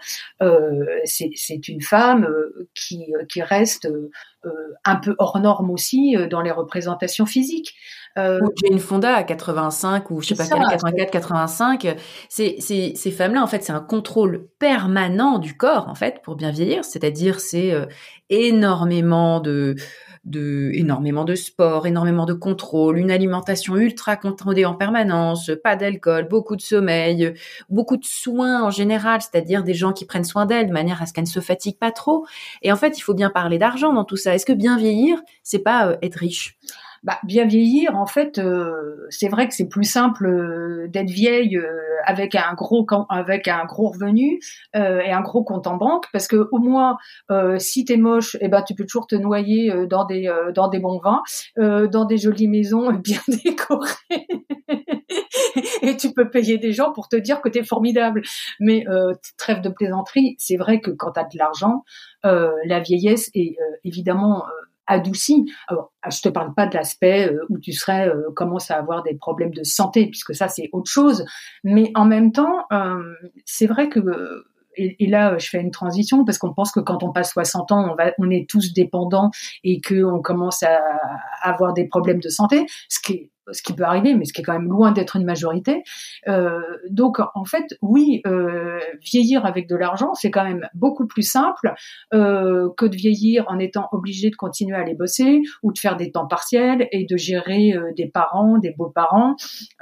c'est une femme qui reste un peu hors norme aussi dans les représentations physiques. Ou Jane Fonda à 85 ou je sais pas quelle, 84, 85. Ces femmes-là, en fait, c'est un contrôle permanent du corps, en fait, pour bien vieillir. C'est-à-dire, c'est énormément de sport, énormément de contrôle, une alimentation ultra contrôlée en permanence, pas d'alcool, beaucoup de sommeil, beaucoup de soins en général, c'est-à-dire des gens qui prennent soin d'elles de manière à ce qu'elles ne se fatiguent pas trop. Et en fait, il faut bien parler d'argent dans tout ça. Est-ce que bien vieillir, c'est pas être riche? Bien vieillir, en fait, c'est vrai que c'est plus simple d'être vieille avec un gros revenu et un gros compte en banque, parce que au moins si t'es moche, tu peux toujours te noyer dans des bons vins, dans des jolies maisons bien décorées. Et tu peux payer des gens pour te dire que t'es formidable. Mais trêve de plaisanterie, c'est vrai que quand t'as de l'argent, la vieillesse est évidemment adoucie. Alors, je te parle pas de l'aspect où tu commences à avoir des problèmes de santé, puisque ça c'est autre chose. Mais en même temps, c'est vrai que et là, je fais une transition parce qu'on pense que quand on passe 60 ans, on est tous dépendants et qu'on commence à avoir des problèmes de santé, ce qui peut arriver, mais ce qui est quand même loin d'être une majorité. Donc, en fait, oui, vieillir avec de l'argent, c'est quand même beaucoup plus simple que de vieillir en étant obligé de continuer à aller bosser ou de faire des temps partiels et de gérer des parents, des beaux-parents,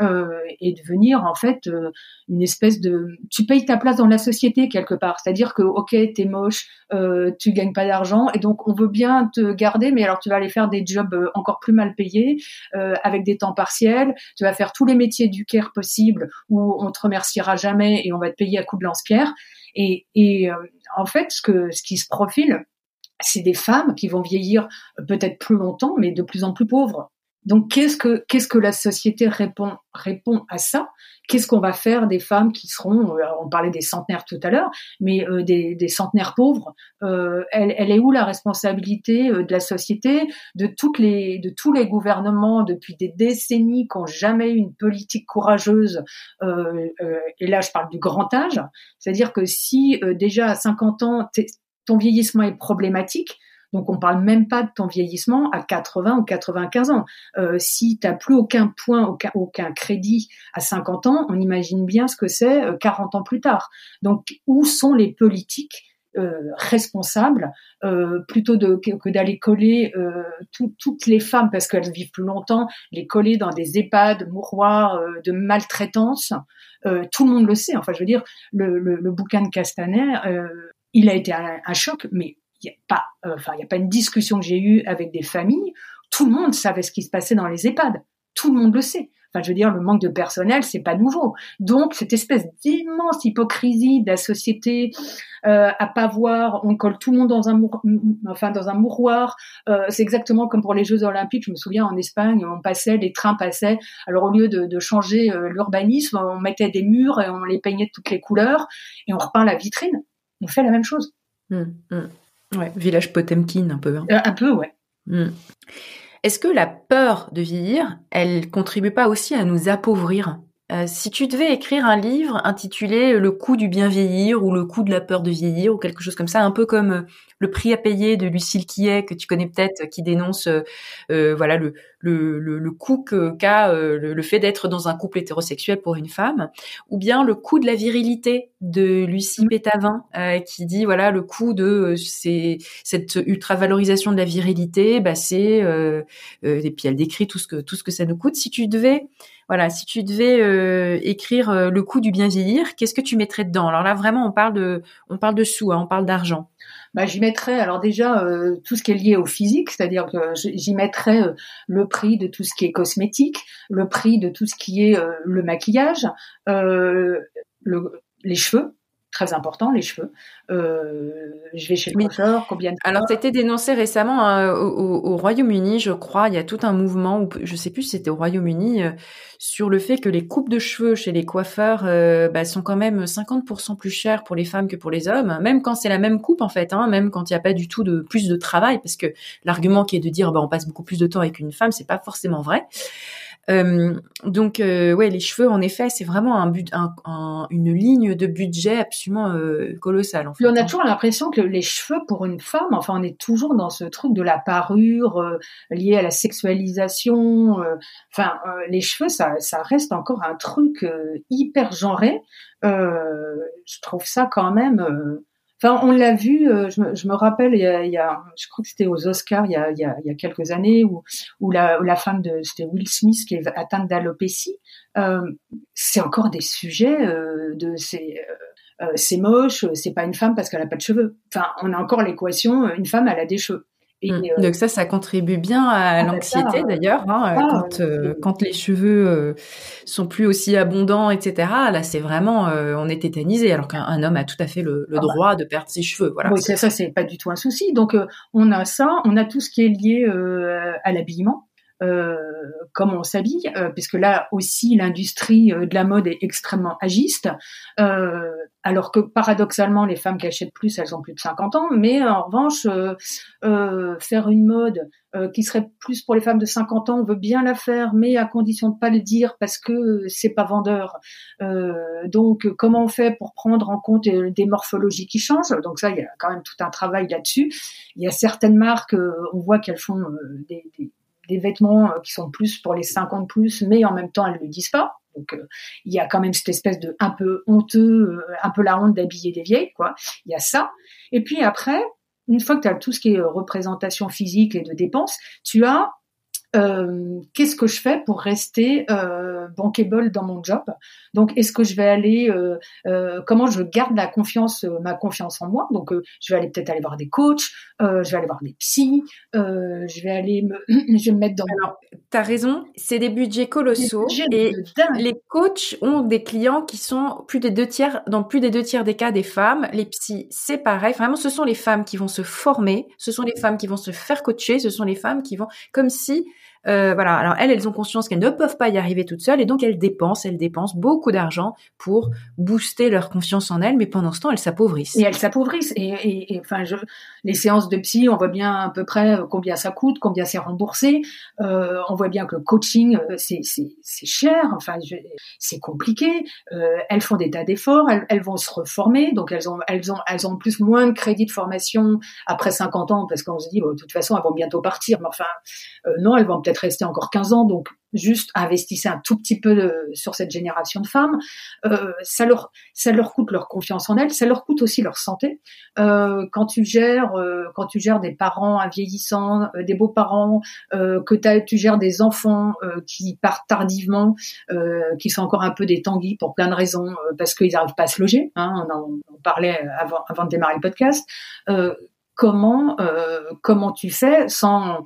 et devenir en fait une espèce de... Tu payes ta place dans la société quelque part, c'est-à-dire que ok, t'es moche, tu gagnes pas d'argent et donc on veut bien te garder, mais alors tu vas aller faire des jobs encore plus mal payés avec des temps partiels, tu vas faire tous les métiers du care possibles où on te remerciera jamais et on va te payer à coups de lance-pierre. Et en fait, ce qui se profile, c'est des femmes qui vont vieillir peut-être plus longtemps, mais de plus en plus pauvres. Donc, qu'est-ce que la société répond à ça? Qu'est-ce qu'on va faire des femmes qui seront, on parlait des centenaires tout à l'heure, mais des centenaires pauvres? Elle est où la responsabilité de la société, de tous les gouvernements depuis des décennies qui n'ont jamais eu une politique courageuse? Et là, je parle du grand âge, c'est-à-dire que si déjà à 50 ans ton vieillissement est problématique. Donc, on parle même pas de ton vieillissement à 80 ou 95 ans. Si t'as plus aucun point, aucun crédit à 50 ans, on imagine bien ce que c'est 40 ans plus tard. Donc, où sont les politiques responsables plutôt que d'aller coller toutes les femmes, parce qu'elles vivent plus longtemps, les coller dans des EHPAD, mouroirs de maltraitance. Tout le monde le sait. Enfin, je veux dire, le bouquin de Castaner, il a été un choc, mais il y a pas une discussion que j'ai eue avec des familles. Tout le monde savait ce qui se passait dans les EHPAD. tout le monde le sait. Enfin, je veux dire, le manque de personnel, c'est pas nouveau. Donc, cette espèce d'immense hypocrisie de la société, à pas voir, on colle tout le monde dans un mouroir. C'est exactement comme pour les Jeux Olympiques. Je me souviens en Espagne, les trains passaient. Alors, au lieu de changer l'urbanisme, on mettait des murs et on les peignait de toutes les couleurs et on repeint la vitrine. On fait la même chose. Ouais, village Potemkin un peu. Hein. Un peu, ouais. Est-ce que la peur de vieillir, elle contribue pas aussi à nous appauvrir ? Si tu devais écrire un livre intitulé Le coût du bien vieillir ou Le coût de la peur de vieillir ou quelque chose comme ça, un peu comme Le prix à payer de Lucille Quillet, que tu connais peut-être, qui dénonce voilà le coût qu'a le fait d'être dans un couple hétérosexuel pour une femme, ou bien Le coût de la virilité de Lucie Pétavin, qui dit voilà le coût de cette ultra valorisation de la virilité, c'est et puis elle décrit tout ce que ça nous coûte. Si tu devais écrire Le coût du bien vieillir, qu'est-ce que tu mettrais dedans ? Alors là, vraiment, on parle de sous, on parle d'argent. J'y mettrais, alors déjà, tout ce qui est lié au physique, c'est-à-dire que j'y mettrais le prix de tout ce qui est cosmétique, le prix de tout ce qui est le maquillage, les cheveux. Très important, les cheveux. Je vais chez le coiffeur, combien de fois. Alors, ça a été dénoncé récemment au Royaume-Uni, je crois. Il y a tout un mouvement, je sais plus si c'était au Royaume-Uni, sur le fait que les coupes de cheveux chez les coiffeurs sont quand même 50% plus chères pour les femmes que pour les hommes, même quand c'est la même coupe en fait, même quand il n'y a pas du tout de plus de travail, parce que l'argument qui est de dire on passe beaucoup plus de temps avec une femme, c'est pas forcément vrai. Donc les cheveux en effet c'est vraiment une ligne de budget absolument colossale en fait. Puis on a toujours l'impression que les cheveux pour une femme, enfin on est toujours dans ce truc de la parure lié à la sexualisation. Les cheveux ça reste encore un truc hyper genré. Je trouve ça quand même. On l'a vu, je me rappelle, il y a, je crois que c'était aux Oscars il y a quelques années où la femme c'était Will Smith qui est atteinte d'alopécie. C'est encore des sujets c'est moche, c'est pas une femme parce qu'elle a pas de cheveux. Enfin, on a encore l'équation, une femme elle a des cheveux. Et donc ça contribue bien à l'anxiété d'ailleurs, quand les cheveux sont plus aussi abondants, etc. Là, c'est vraiment, on est tétanisé, alors qu'un homme a tout à fait le droit de perdre ses cheveux. Voilà. Oui, ça c'est pas du tout un souci. Donc on a ça, on a tout ce qui est lié à l'habillement. Comment on s'habille, puisque là aussi l'industrie de la mode est extrêmement agiste, alors que paradoxalement les femmes qui achètent plus, elles ont plus de 50 ans, mais en revanche faire une mode qui serait plus pour les femmes de 50 ans, on veut bien la faire, mais à condition de pas le dire parce que c'est pas vendeur. Donc comment on fait pour prendre en compte des morphologies qui changent? Donc ça, il y a quand même tout un travail là-dessus. Il y a certaines marques, on voit qu'elles font des vêtements qui sont plus pour les 50 plus, mais en même temps elles le disent pas. Donc il y a quand même cette espèce de un peu honteux, un peu la honte d'habiller des vieilles, quoi. Il y a ça. Et puis après, une fois que tu as tout ce qui est représentation physique et de dépenses, tu as qu'est-ce que je fais pour rester bankable dans mon job? Donc, est-ce que je vais aller comment je garde ma confiance en moi? Donc, je vais peut-être aller voir des coachs, je vais aller voir des psys, je vais me mettre dans. Alors, t'as raison, c'est des budgets colossaux et les coachs ont des clients qui sont dans plus des 2/3 des cas des femmes. Les psys, c'est pareil. Vraiment, ce sont les femmes qui vont se former, ce sont les femmes qui vont se faire coacher, ce sont les femmes qui vont comme si alors elles ont conscience qu'elles ne peuvent pas y arriver toutes seules et donc elles dépensent beaucoup d'argent pour booster leur confiance en elles, mais pendant ce temps elles s'appauvrissent. Et elles s'appauvrissent les séances de psy, on voit bien à peu près combien ça coûte, combien c'est remboursé. On voit bien que le coaching c'est cher, c'est compliqué. Elles font des tas d'efforts, elles vont se reformer, donc elles ont plus moins de crédits de formation après 50 ans parce qu'on se dit de toute façon elles vont bientôt partir, mais non, elles vont peut-être rester encore 15 ans, donc juste investissez un tout petit peu sur cette génération de femmes. Ça leur coûte leur confiance en elles, ça leur coûte aussi leur santé. Quand tu gères des parents vieillissants, des beaux-parents, tu gères des enfants qui partent tardivement, qui sont encore un peu des tanguis pour plein de raisons, parce qu'ils n'arrivent pas à se loger. On parlait avant de démarrer le podcast. Comment tu fais sans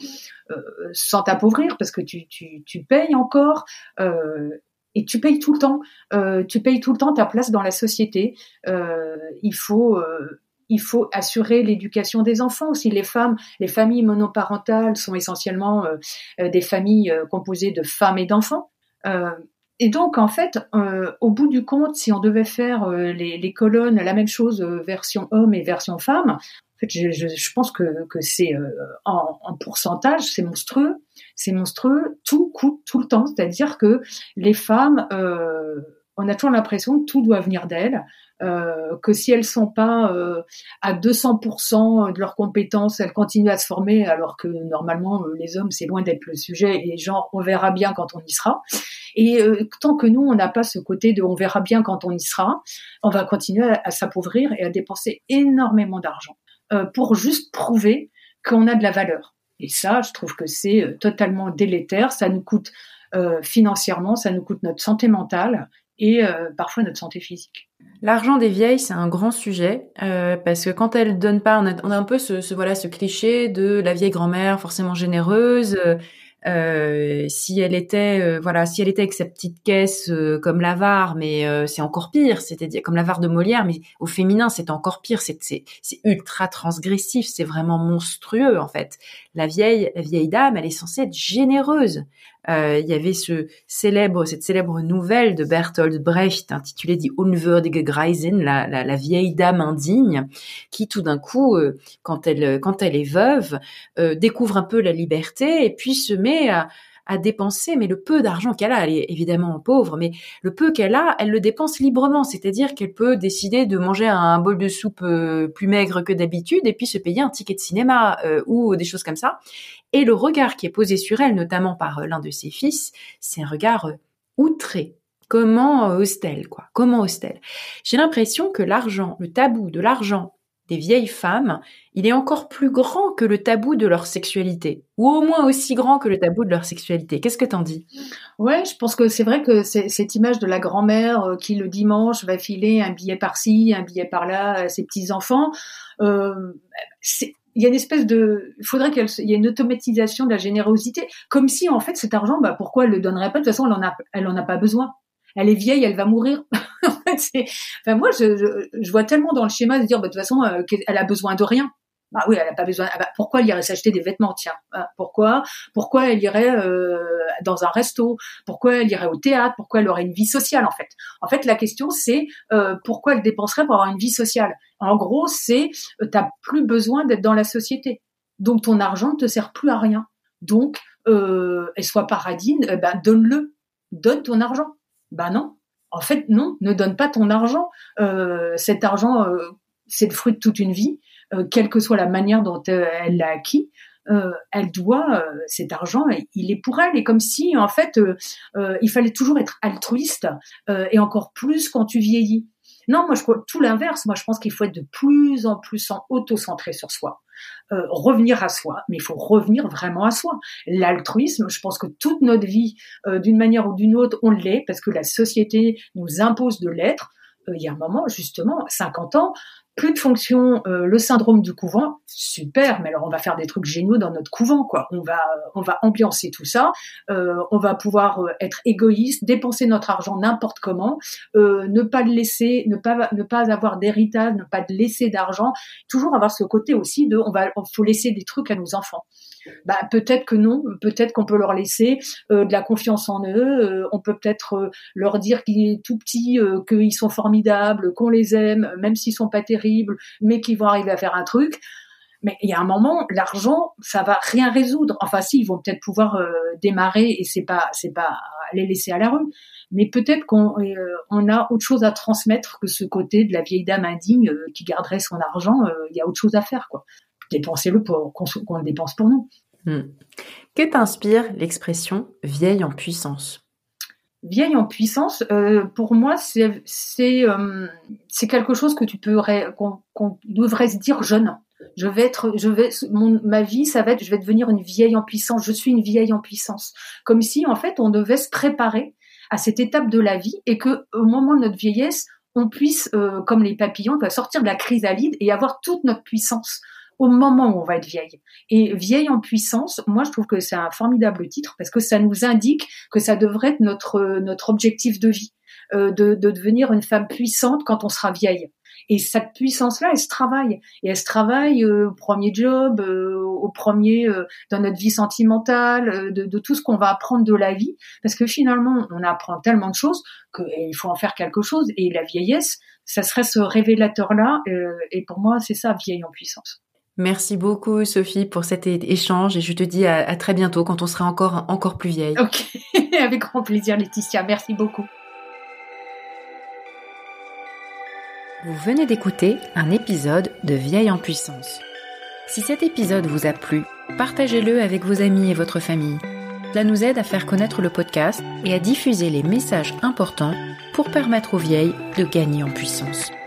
sans t'appauvrir, parce que tu payes encore. Et tu payes tout le temps. Tu payes tout le temps ta place dans la société. Il faut assurer l'éducation des enfants aussi. Les familles monoparentales sont essentiellement des familles composées de femmes et d'enfants. Et donc, en fait, au bout du compte, si on devait faire les colonnes, la même chose, version homme et version femme, en fait, je pense que c'est en pourcentage, c'est monstrueux. C'est monstrueux. Tout coûte tout le temps. C'est-à-dire que les femmes, on a toujours l'impression que tout doit venir d'elles, que si elles sont pas à 200% de leurs compétences, elles continuent à se former, alors que normalement les hommes, c'est loin d'être le sujet. Et genre, on verra bien quand on y sera. Et tant que nous, on n'a pas ce côté de on verra bien quand on y sera, on va continuer à s'appauvrir et à dépenser énormément d'argent pour juste prouver qu'on a de la valeur. Et ça, je trouve que c'est totalement délétère. Ça nous coûte financièrement, ça nous coûte notre santé mentale et parfois notre santé physique. L'argent des vieilles, c'est un grand sujet parce que quand elles donnent pas, on a un peu ce cliché de la vieille grand-mère forcément généreuse. Si elle était avec sa petite caisse comme l'avare, mais c'est encore pire, c'est-à-dire comme l'avare de Molière, mais au féminin c'est encore pire, c'est ultra transgressif, c'est vraiment monstrueux en fait. La vieille dame, elle est censée être généreuse. Il y avait cette célèbre nouvelle de Bertolt Brecht intitulée Die unwürdige Greisin, la vieille dame indigne, qui tout d'un coup, quand elle est veuve, découvre un peu la liberté et puis se met à dépenser, mais le peu d'argent qu'elle a, elle est évidemment pauvre, mais le peu qu'elle a, elle le dépense librement, c'est-à-dire qu'elle peut décider de manger un bol de soupe plus maigre que d'habitude et puis se payer un ticket de cinéma ou des choses comme ça. Et le regard qui est posé sur elle, notamment par l'un de ses fils, c'est un regard outré. Comment ose-t-elle, quoi ? Comment ose-t-elle ? J'ai l'impression que l'argent, le tabou de l'argent des vieilles femmes, il est encore plus grand que le tabou de leur sexualité, ou au moins aussi grand que le tabou de leur sexualité. Qu'est-ce que t'en dis ? Ouais, je pense que c'est vrai que cette image de la grand-mère qui le dimanche va filer un billet par-ci, un billet par-là à ses petits-enfants, il y a une espèce il faudrait qu'il y ait une automatisation de la générosité, comme si en fait cet argent, pourquoi elle le donnerait pas ? De toute façon, elle en a pas besoin. Elle est vieille, elle va mourir. En fait, moi, je vois tellement dans le schéma de dire, de toute façon, elle a besoin de rien. Bah oui, elle a pas besoin. Pourquoi elle irait s'acheter des vêtements ? Tiens, pourquoi elle irait dans un resto ? Pourquoi elle irait au théâtre ? Pourquoi elle aurait une vie sociale ? En fait, la question c'est pourquoi elle dépenserait pour avoir une vie sociale ? En gros, c'est t'as plus besoin d'être dans la société, donc ton argent ne te sert plus à rien. Donc, et sois paradine, donne-le, donne ton argent. Non. En fait, non, ne donne pas ton argent. Cet argent, c'est le fruit de toute une vie, quelle que soit la manière dont elle l'a acquis. Elle doit cet argent, il est pour elle. Et comme si, en fait, il fallait toujours être altruiste, et encore plus quand tu vieillis. Non, moi, je crois tout l'inverse. Moi, je pense qu'il faut être de plus en plus auto-centré sur soi. Revenir à soi, mais il faut revenir vraiment à soi. L'altruisme, je pense que toute notre vie, d'une manière ou d'une autre, on l'est, parce que la société nous impose de l'être. Il y a un moment, justement, 50 ans, plus de fonction, le syndrome du couvent, super, mais alors on va faire des trucs géniaux dans notre couvent, quoi. On va ambiancer tout ça, on va pouvoir être égoïste, dépenser notre argent n'importe comment, ne pas le laisser, ne pas avoir d'héritage, ne pas laisser d'argent, toujours avoir ce côté aussi de faut laisser des trucs à nos enfants. Peut-être que non, peut-être qu'on peut leur laisser de la confiance en eux, on peut peut-être leur dire qu'il est tout petit, qu'ils sont formidables, qu'on les aime, même s'ils sont pas terribles, mais qu'ils vont arriver à faire un truc. Mais il y a un moment, l'argent, ça va rien résoudre. Enfin, si, ils vont peut-être pouvoir démarrer, et c'est pas les laisser à la rue. Mais peut-être qu'on a autre chose à transmettre que ce côté de la vieille dame indigne qui garderait son argent. Il y a autre chose à faire, quoi. Dépensez-le pour qu'on le dépense pour nous. Que t'inspire l'expression « vieille en puissance » ? Vieille en puissance, pour moi, c'est quelque chose que qu'on devrait se dire jeune. Ma vie, ça va être, je vais devenir une vieille en puissance. Je suis une vieille en puissance. Comme si, en fait, on devait se préparer à cette étape de la vie et que, au moment de notre vieillesse, on puisse, comme les papillons, sortir de la chrysalide et avoir toute notre puissance au moment où on va être vieille. Et vieille en puissance, moi je trouve que c'est un formidable titre parce que ça nous indique que ça devrait être notre objectif de vie, de devenir une femme puissante quand on sera vieille. Et cette puissance-là, elle se travaille. Et elle se travaille au premier job, au premier dans notre vie sentimentale, de tout ce qu'on va apprendre de la vie. Parce que finalement, on apprend tellement de choses qu'il faut en faire quelque chose. Et la vieillesse, ça serait ce révélateur-là. Et pour moi, c'est ça, vieille en puissance. Merci beaucoup, Sophie, pour cet échange. Et je te dis à très bientôt quand on sera encore plus vieille. Ok, avec grand plaisir, Laetitia. Merci beaucoup. Vous venez d'écouter un épisode de Vieille en puissance. Si cet épisode vous a plu, partagez-le avec vos amis et votre famille. Cela nous aide à faire connaître le podcast et à diffuser les messages importants pour permettre aux vieilles de gagner en puissance.